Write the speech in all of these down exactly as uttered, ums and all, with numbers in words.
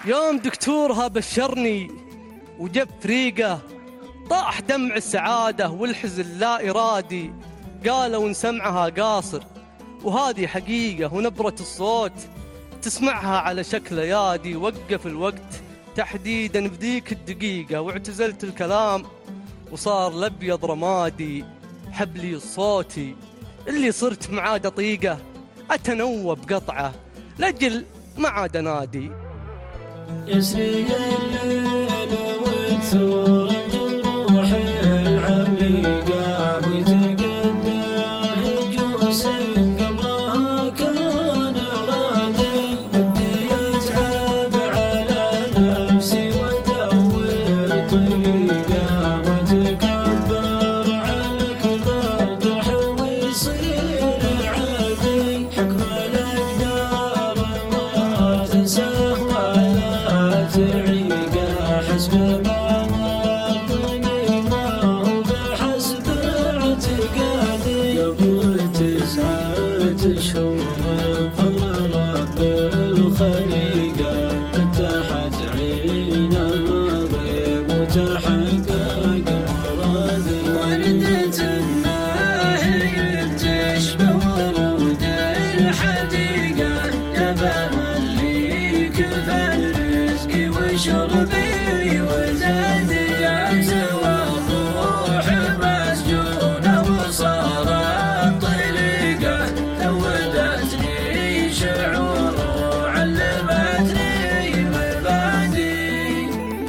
يوم دكتورها بشرني وجب فريقه، طاح دمع السعادة والحزن لا إرادي. قالوا إن سمعها قاصر وهذه حقيقة، ونبرة الصوت تسمعها على شكل يادي. وقف الوقت تحديدا بذيك الدقيقة، واعتزلت الكلام وصار الأبيض رمادي. حبلي صوتي اللي صرت معاه دقيقة، أتنوى بقطعه لجل ما عاد نادي. يسري الليل وتثور الروح العميقة، ويتقدى هجوس قبلها كان غادي. بدي أتعب على نفسي وأدور طريقة، وأتكبر على كبر ضح ويصير عادي. حكم الأقدار ما تنساه ولا تعيقه، حسب ما وطني ما هو بحسب اعتقادي. قبل تسعة أشهر فضل رب الخليقة، فتحت عين المغيب وتحقق مرادي. وردت الناهي تشبه ورود الحديقة، جبل اللي كفى الرزق وشربي وزادي. سوى الروح مسجونة وصارت طليقة، ذودتني شعور وعلمتني مبادئ.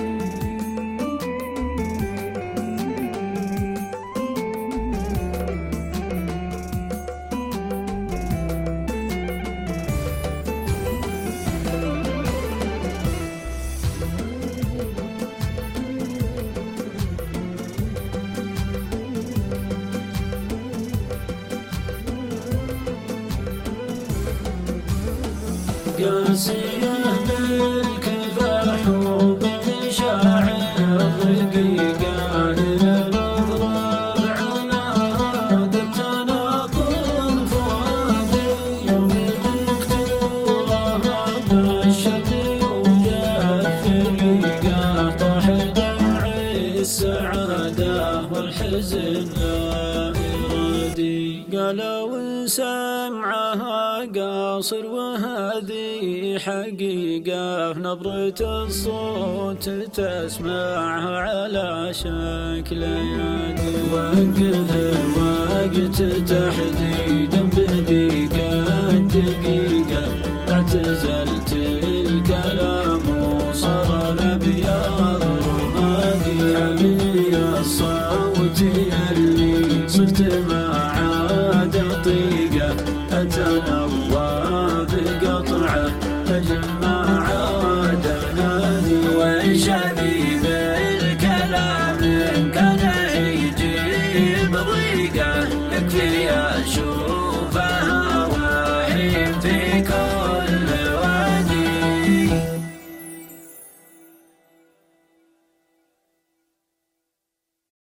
قاسية بالكفاح وبالشاعر رقيقة، للأضراب على هذا التناقض فؤادي. يوم دكتورها بشرني وجاب فريقة، طاح دمع السعادة والحزن لا إرادي. قالوا سمعها قاصر وهذه حقيقة، نبرة الصوت تسمعها على شكل يادي. وقف الوقت تحديدا بدقيقة دقيقة، اعتزلت الكلام وصار الأبيض رمادي. حمي الصوت اللي صرت معاه دقيقة، أتنوى بقطعه لجل ما عاد نادي. وانشبي بالكلام إن كان يجيب ضيقة، يكفي أشوفها وحيم فيكم.